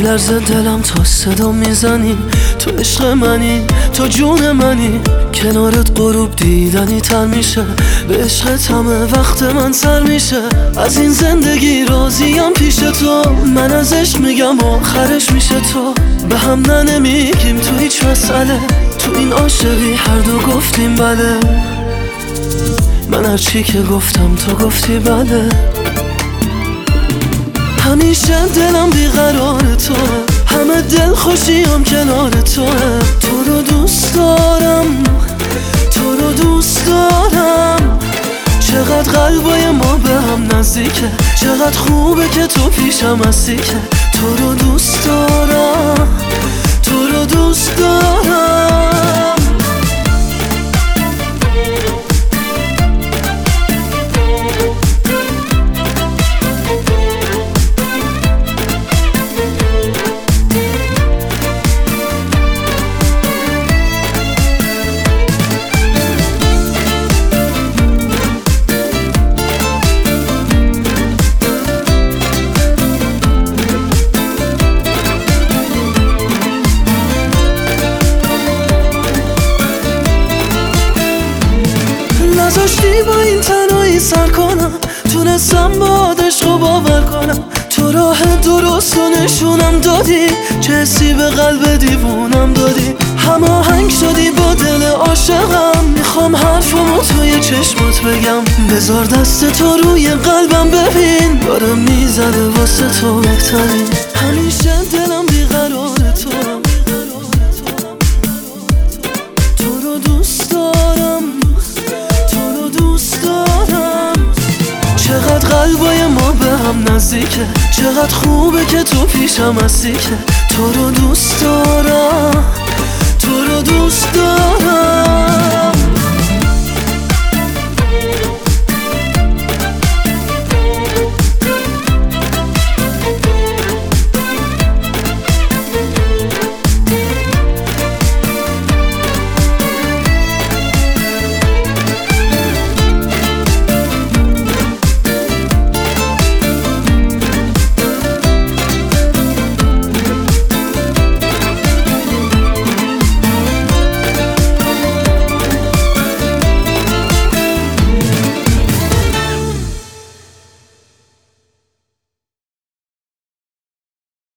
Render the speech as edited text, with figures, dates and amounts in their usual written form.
میلرزه دلم تا صدا میزنی، تو عشق منی، تو جون منی. کنارت غروب دیدنی تر میشه، به عشقت همه وقت من سر میشه. از این زندگی راضیم پیش تو، من از عشق میگم آخرش میشه تو. به هم نمیگیم تو هیچ مسئله، تو این عاشقی هر دو گفتیم بله. من هر چی که گفتم تو گفتی بله. همیشه دلم بیقرار توه، همه دل خوشیم کنار توه. تو رو دوست دارم، تو رو دوست دارم. چقدر قلبای ما به هم نزدیکه، چقدر خوبه که تو پیشم هستی که. تو رو دوست دارم، تو رو دوست دارم. نذاشتی با این تنهایی سر کنم، تونستم با عشق رو باور کنم. تو راه درست و نشونم دادی، چه حسی به قلب دیوونم دادی. هماهنگ شدی با دل عاشقم، میخوام حرفمو توی چشمات بگم. بذار دست تو روی قلبم ببین، داره میزنه واسه تو بهترین. همیشه دلم بیقرار توام، تو رو دوست دارم، چقدر قلبای ما به هم نزدیکه، چقدر خوبه که تو پیشم هستی که. تو رو دوست دارم، تو رو دوست دارم.